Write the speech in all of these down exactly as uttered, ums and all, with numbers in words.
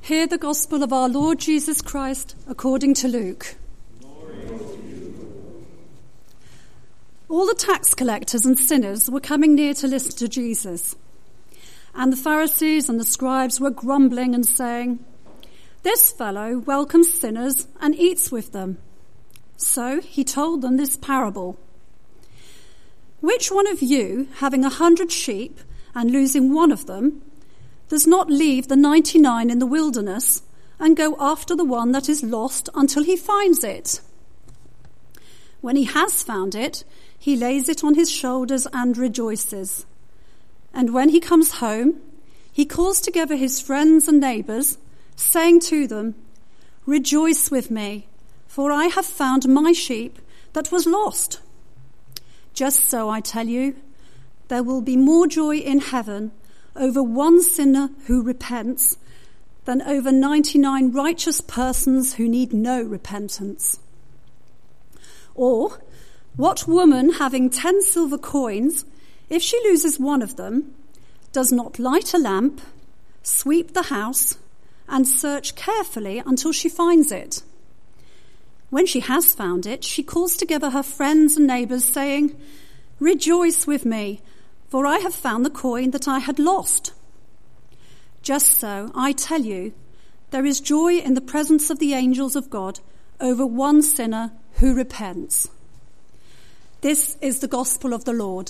Hear the gospel of our Lord Jesus Christ according to Luke. Glory to you. All the tax collectors and sinners were coming near to listen to Jesus. And the Pharisees and the scribes were grumbling and saying, "This fellow welcomes sinners and eats with them." So he told them this parable. "Which one of you, having a hundred sheep and losing one of them, does not leave the ninety-nine in the wilderness and go after the one that is lost until he finds it? When he has found it, he lays it on his shoulders and rejoices. And when he comes home, he calls together his friends and neighbours, saying to them, 'Rejoice with me, for I have found my sheep that was lost.' Just so, I tell you, there will be more joy in heaven over one sinner who repents than over ninety-nine righteous persons who need no repentance. Or, what woman having ten silver coins, if she loses one of them, does not light a lamp, sweep the house, and search carefully until she finds it? When she has found it, she calls together her friends and neighbours, saying, 'Rejoice with me, for I have found the coin that I had lost.' Just so, I tell you, there is joy in the presence of the angels of God over one sinner who repents." This is the gospel of the Lord.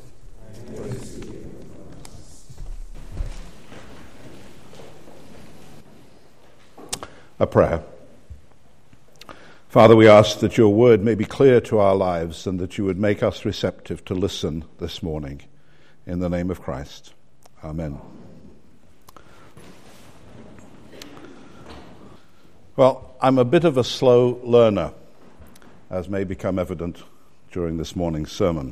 A prayer. Father, we ask that your word may be clear to our lives and that you would make us receptive to listen this morning. In the name of Christ. Amen. Well, I'm a bit of a slow learner, as may become evident during this morning's sermon.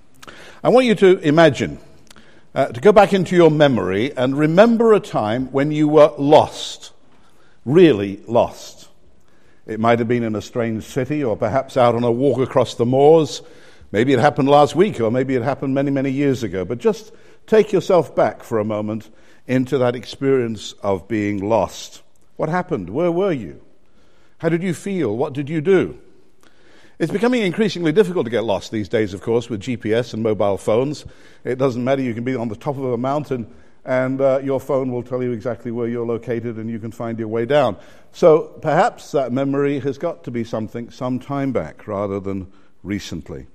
I want you to imagine, uh, to go back into your memory and remember a time when you were lost, really lost. It might have been in a strange city or perhaps out on a walk across the moors. Maybe it happened last week or maybe it happened many, many years ago. But just take yourself back for a moment into that experience of being lost. What happened? Where were you? How did you feel? What did you do? It's becoming increasingly difficult to get lost these days, of course, with G P S and mobile phones. It doesn't matter. You can be on the top of a mountain and uh, your phone will tell you exactly where you're located and you can find your way down. So perhaps that memory has got to be something some time back rather than recently.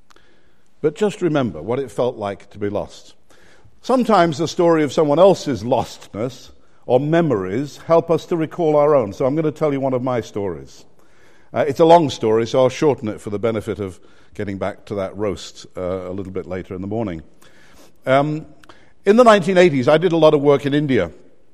But just remember what it felt like to be lost. Sometimes the story of someone else's lostness or memories help us to recall our own. So I'm going to tell you one of my stories. Uh, it's a long story, so I'll shorten it for the benefit of getting back to that roast uh, a little bit later in the morning. Um, in the nineteen eighties, I did a lot of work in India.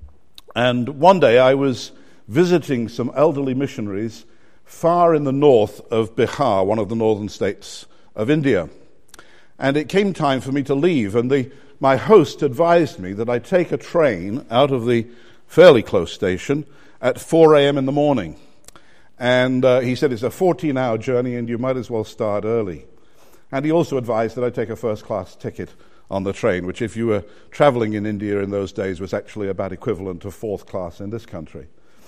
And one day I was visiting some elderly missionaries far in the north of Bihar, one of the northern states of India. And it came time for me to leave, and the, my host advised me that I take a train out of the fairly close station at four a.m. in the morning. And uh, he said it's a fourteen-hour journey and you might as well start early. And he also advised that I take a first-class ticket on the train, which if you were traveling in India in those days was actually about equivalent to fourth class in this country.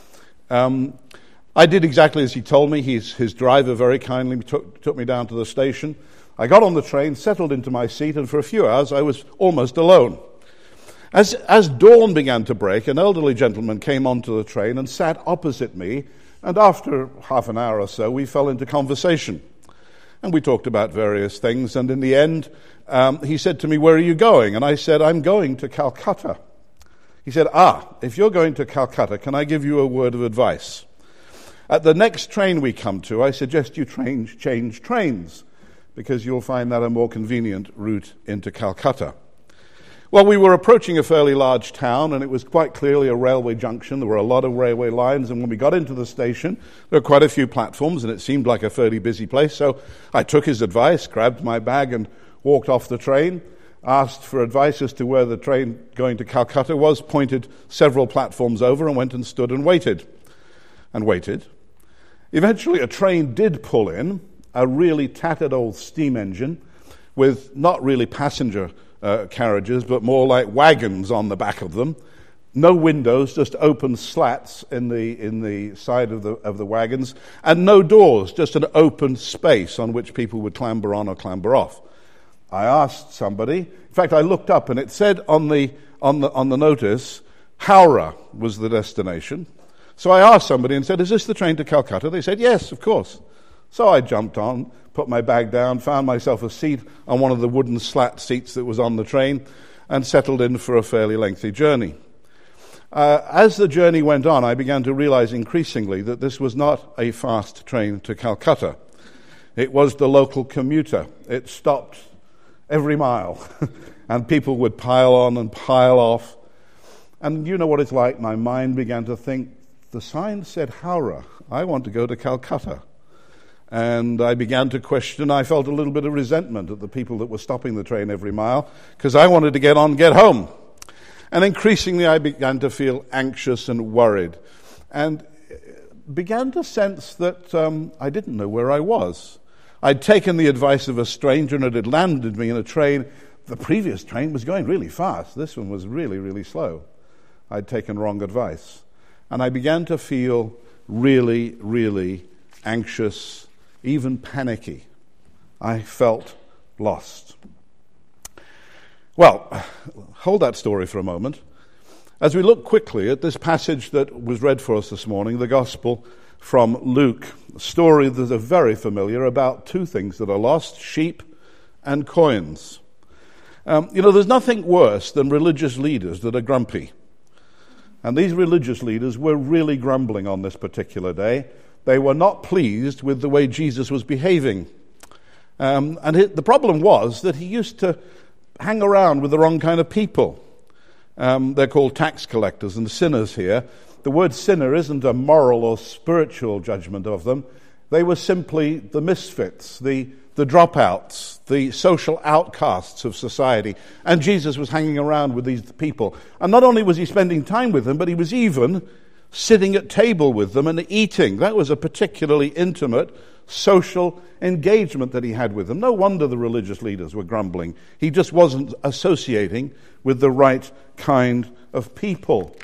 Um, I did exactly as he told me. He's, his driver very kindly took, took me down to the station. I got on the train, settled into my seat, and for a few hours I was almost alone. As, as dawn began to break, an elderly gentleman came onto the train and sat opposite me, and after half an hour or so we fell into conversation. And we talked about various things, and in the end um, he said to me, "Where are you going?" And I said, "I'm going to Calcutta." He said, "Ah, if you're going to Calcutta, can I give you a word of advice? At the next train we come to, I suggest you train, change trains, because you'll find that a more convenient route into Calcutta." Well, we were approaching a fairly large town, and it was quite clearly a railway junction. There were a lot of railway lines, and when we got into the station, there were quite a few platforms, and it seemed like a fairly busy place. So I took his advice, grabbed my bag, and walked off the train, asked for advice as to where the train going to Calcutta was, pointed several platforms over, and went and stood and waited, and waited. Eventually, a train did pull in, a really tattered old steam engine with not really passenger uh, carriages, but more like wagons on the back of them. No windows, just open slats in the in the side of the of the wagons, and no doors, just an open space on which people would clamber on or clamber off. I asked somebody. In fact, I looked up, and it said on the on the on the notice, Howrah was the destination. So I asked somebody and said, "Is this the train to Calcutta?" They said, "Yes, of course." So I jumped on, put my bag down, found myself a seat on one of the wooden slat seats that was on the train, and settled in for a fairly lengthy journey. Uh, as the journey went on, I began to realize increasingly that this was not a fast train to Calcutta. It was the local commuter. It stopped every mile, and people would pile on and pile off. And you know what it's like. My mind began to think, the sign said Howrah. I want to go to Calcutta. And I began to question. I felt a little bit of resentment at the people that were stopping the train every mile, because I wanted to get on and get home. And increasingly I began to feel anxious and worried, and began to sense that um, I didn't know where I was. I'd taken the advice of a stranger, and it had landed me in a train. The previous train was going really fast. This one was really, really slow. I'd taken wrong advice. And I began to feel really, really anxious, even panicky. I felt lost. Well, hold that story for a moment. As we look quickly at this passage that was read for us this morning, the Gospel from Luke, a story that is very familiar about two things that are lost, sheep and coins. Um, you know, there's nothing worse than religious leaders that are grumpy. And these religious leaders were really grumbling on this particular day. They were not pleased with the way Jesus was behaving. Um, and it, the problem was that he used to hang around with the wrong kind of people. Um, they're called tax collectors and sinners here. The word sinner isn't a moral or spiritual judgment of them. They were simply the misfits, the, the dropouts, the social outcasts of society. And Jesus was hanging around with these people. And not only was he spending time with them, but he was even sitting at table with them and eating. That was a particularly intimate social engagement that he had with them. No wonder the religious leaders were grumbling. He just wasn't associating with the right kind of people.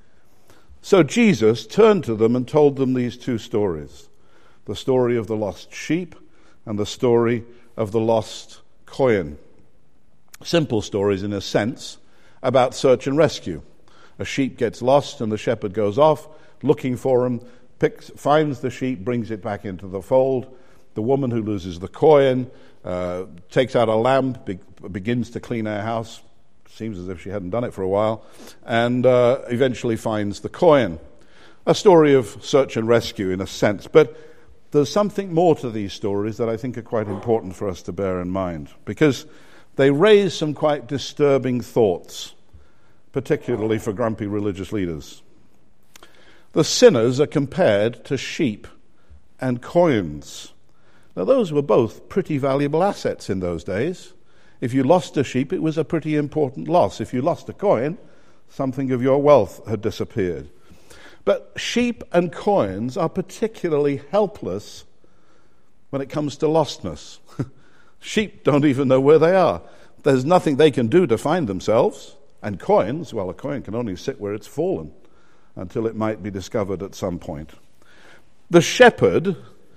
So Jesus turned to them and told them these two stories. The story of the lost sheep and the story of the lost coin. Simple stories in a sense about search and rescue. A sheep gets lost and the shepherd goes off looking for him, picks, finds the sheep, brings it back into the fold. The woman who loses the coin uh, takes out a lamb, be, begins to clean her house. Seems as if she hadn't done it for a while. And uh, eventually finds the coin. A story of search and rescue in a sense. But there's something more to these stories that I think are quite important for us to bear in mind. Because they raise some quite disturbing thoughts, particularly for grumpy religious leaders. The sinners are compared to sheep and coins. Now, those were both pretty valuable assets in those days. If you lost a sheep, it was a pretty important loss. If you lost a coin, something of your wealth had disappeared. But sheep and coins are particularly helpless when it comes to lostness. Sheep don't even know where they are. There's nothing they can do to find themselves. And coins, well, a coin can only sit where it's fallen until it might be discovered at some point. The shepherd,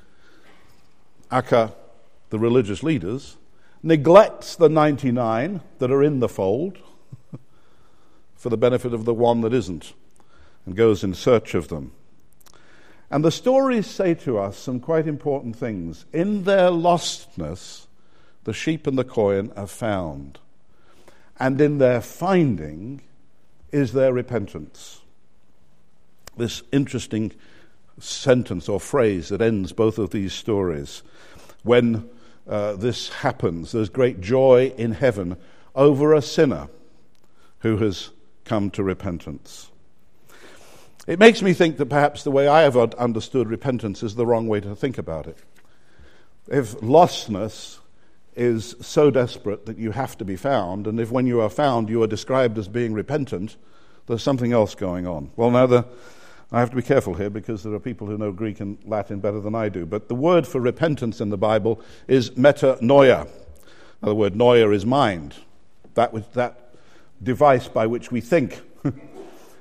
aka the religious leaders, neglects the ninety-nine that are in the fold for the benefit of the one that isn't, and goes in search of them. And the stories say to us some quite important things. In their lostness, the sheep and the coin are found. And in their finding is their repentance. This interesting sentence or phrase that ends both of these stories. When uh, this happens, there's great joy in heaven over a sinner who has come to repentance. It makes me think that perhaps the way I have understood repentance is the wrong way to think about it. If lostness is so desperate that you have to be found, and if when you are found you are described as being repentant, there's something else going on. Well, now the, I have to be careful here because there are people who know Greek and Latin better than I do, but the word for repentance in the Bible is metanoia. Now, the word noia is mind, that, that device by which we think.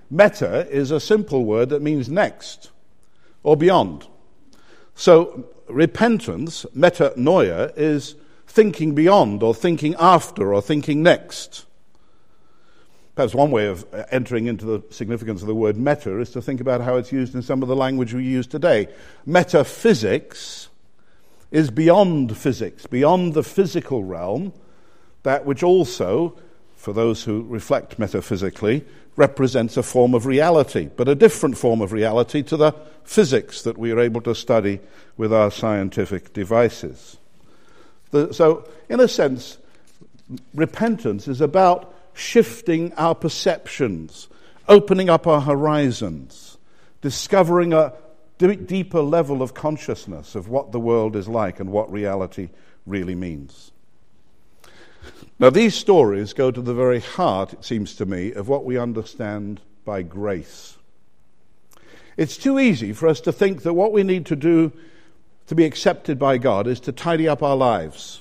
Meta is a simple word that means next or beyond. So repentance, metanoia, is thinking beyond or thinking after or thinking next. Perhaps one way of entering into the significance of the word meta is to think about how it's used in some of the language we use today. Metaphysics is beyond physics, beyond the physical realm, that which also, for those who reflect metaphysically, represents a form of reality, but a different form of reality to the physics that we are able to study with our scientific devices. The, so, in a sense, repentance is about shifting our perceptions, opening up our horizons, discovering a d- deeper level of consciousness of what the world is like and what reality really means. Now, these stories go to the very heart, it seems to me, of what we understand by grace. It's too easy for us to think that what we need to do to be accepted by God is to tidy up our lives.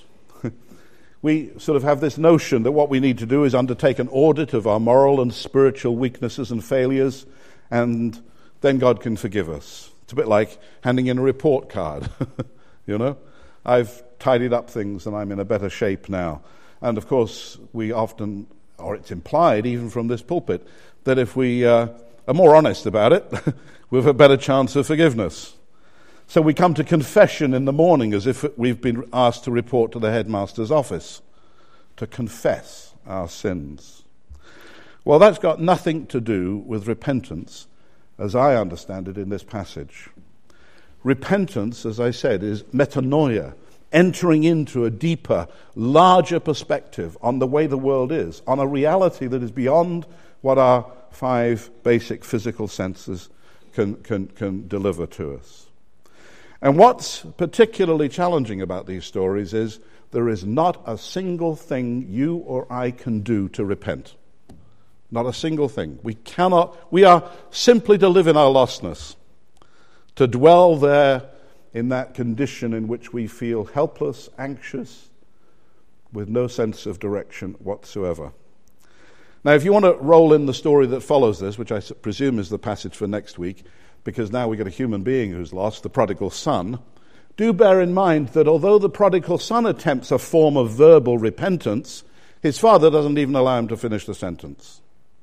We sort of have this notion that what we need to do is undertake an audit of our moral and spiritual weaknesses and failures, and then God can forgive us. It's a bit like handing in a report card. You know, I've tidied up things and I'm in a better shape now. And of course, we often, or it's implied even from this pulpit, that if we uh, are more honest about it, we have a better chance of forgiveness. So we come to confession in the morning as if we've been asked to report to the headmaster's office, to confess our sins. Well, that's got nothing to do with repentance, as I understand it in this passage. Repentance, as I said, is metanoia, entering into a deeper, larger perspective on the way the world is, on a reality that is beyond what our five basic physical senses can, can, can deliver to us. And what's particularly challenging about these stories is there is not a single thing you or I can do to repent. Not a single thing. We cannot, we are simply to live in our lostness, to dwell there in that condition in which we feel helpless, anxious, with no sense of direction whatsoever. Now, if you want to roll in the story that follows this, which I presume is the passage for next week, because now we've got a human being who's lost, the prodigal son, do bear in mind that although the prodigal son attempts a form of verbal repentance, his father doesn't even allow him to finish the sentence.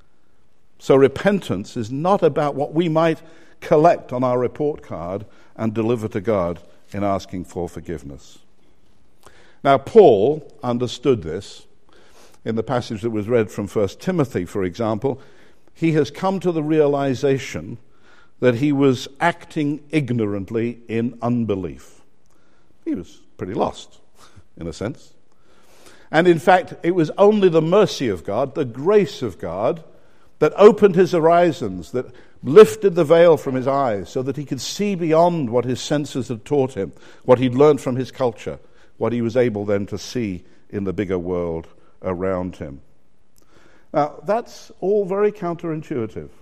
So repentance is not about what we might collect on our report card and deliver to God in asking for forgiveness. Now, Paul understood this. In the passage that was read from First Timothy, for example, he has come to the realization that he was acting ignorantly in unbelief. He was pretty lost, in a sense. And in fact, it was only the mercy of God, the grace of God, that opened his horizons, that lifted the veil from his eyes so that he could see beyond what his senses had taught him, what he'd learned from his culture, what he was able then to see in the bigger world around him. Now, that's all very counterintuitive.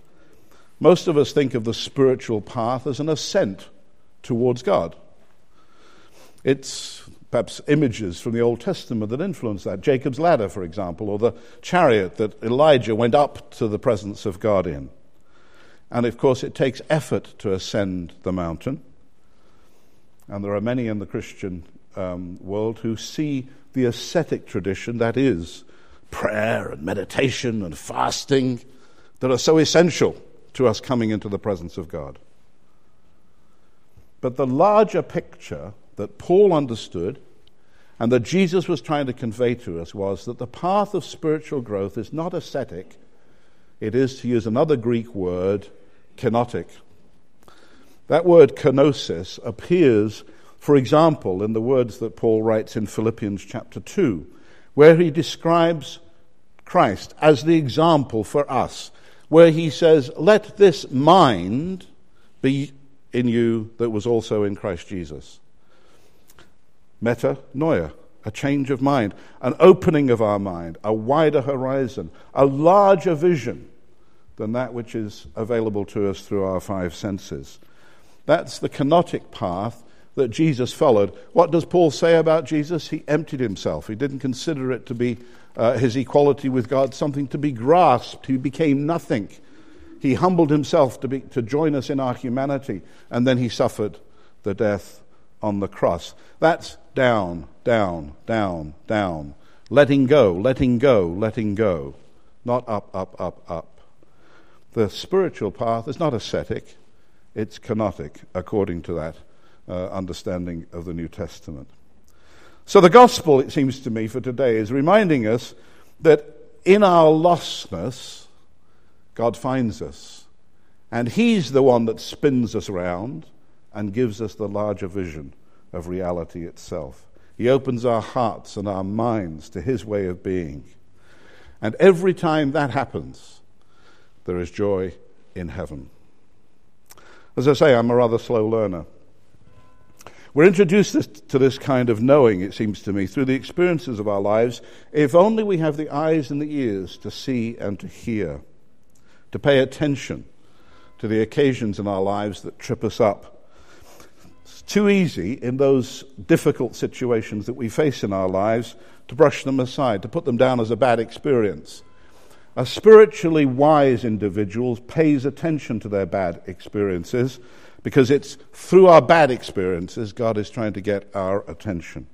Most of us think of the spiritual path as an ascent towards God. It's perhaps images from the Old Testament that influence that. Jacob's ladder, for example, or the chariot that Elijah went up to the presence of God in. And of course, it takes effort to ascend the mountain. And there are many in the Christian um, world who see the ascetic tradition, that is, prayer and meditation and fasting, that are so essential to us coming into the presence of God. But the larger picture that Paul understood and that Jesus was trying to convey to us was that the path of spiritual growth is not ascetic. It is, to use another Greek word, kenotic. That word kenosis appears, for example, in the words that Paul writes in Philippians chapter two, where he describes Christ as the example for us, where he says, "Let this mind be in you that was also in Christ Jesus." Metanoia, a change of mind, an opening of our mind, a wider horizon, a larger vision than that which is available to us through our five senses. That's the kenotic path that Jesus followed. What does Paul say about Jesus? He emptied himself. He didn't consider it to be uh, his equality with God something to be grasped. He became nothing. He humbled himself to be, to join us in our humanity, and then he suffered the death on the cross. That's down, down, down, down. Letting go, letting go, letting go. Not up, up, up, up. The spiritual path is not ascetic, it's kenotic, according to that uh, understanding of the New Testament. So the gospel, it seems to me, for today is reminding us that in our lostness, God finds us. And he's the one that spins us around and gives us the larger vision of reality itself. He opens our hearts and our minds to his way of being. And every time that happens, there is joy in heaven. As I say, I'm a rather slow learner. We're introduced this, to this kind of knowing, it seems to me, through the experiences of our lives, if only we have the eyes and the ears to see and to hear, to pay attention to the occasions in our lives that trip us up. It's too easy in those difficult situations that we face in our lives to brush them aside, to put them down as a bad experience. A spiritually wise individual pays attention to their bad experiences, because it's through our bad experiences God is trying to get our attention.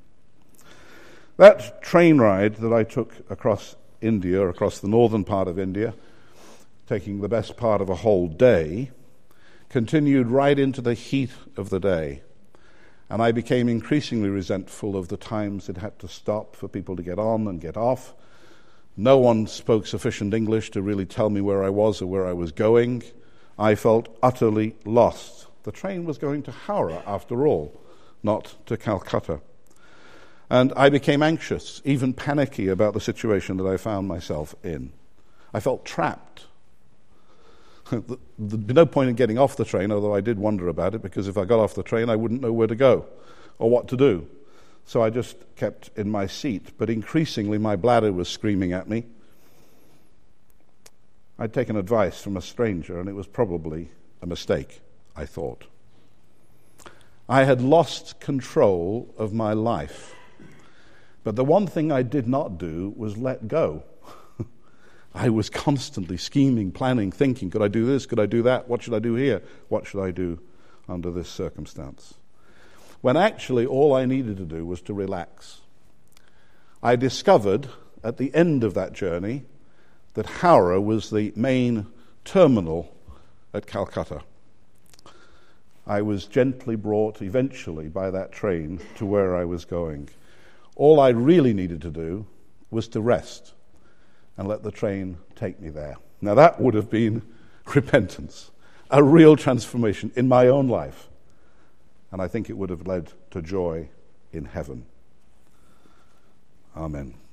That train ride that I took across India, across the northern part of India, taking the best part of a whole day, continued right into the heat of the day. And I became increasingly resentful of the times it had to stop for people to get on and get off. No one spoke sufficient English to really tell me where I was or where I was going. I felt utterly lost. The train was going to Howrah, after all, not to Calcutta. And I became anxious, even panicky about the situation that I found myself in. I felt trapped. There'd be no point in getting off the train, although I did wonder about it, because if I got off the train, I wouldn't know where to go or what to do. So I just kept in my seat. But increasingly, my bladder was screaming at me. I'd taken advice from a stranger, and it was probably a mistake, I thought. I had lost control of my life. But the one thing I did not do was let go. I was constantly scheming, planning, thinking, could I do this, could I do that, what should I do here, what should I do under this circumstance? When actually all I needed to do was to relax. I discovered at the end of that journey that Howrah was the main terminal at Calcutta. I was gently brought eventually by that train to where I was going. All I really needed to do was to rest and let the train take me there. Now that would have been repentance, a real transformation in my own life. And I think it would have led to joy in heaven. Amen.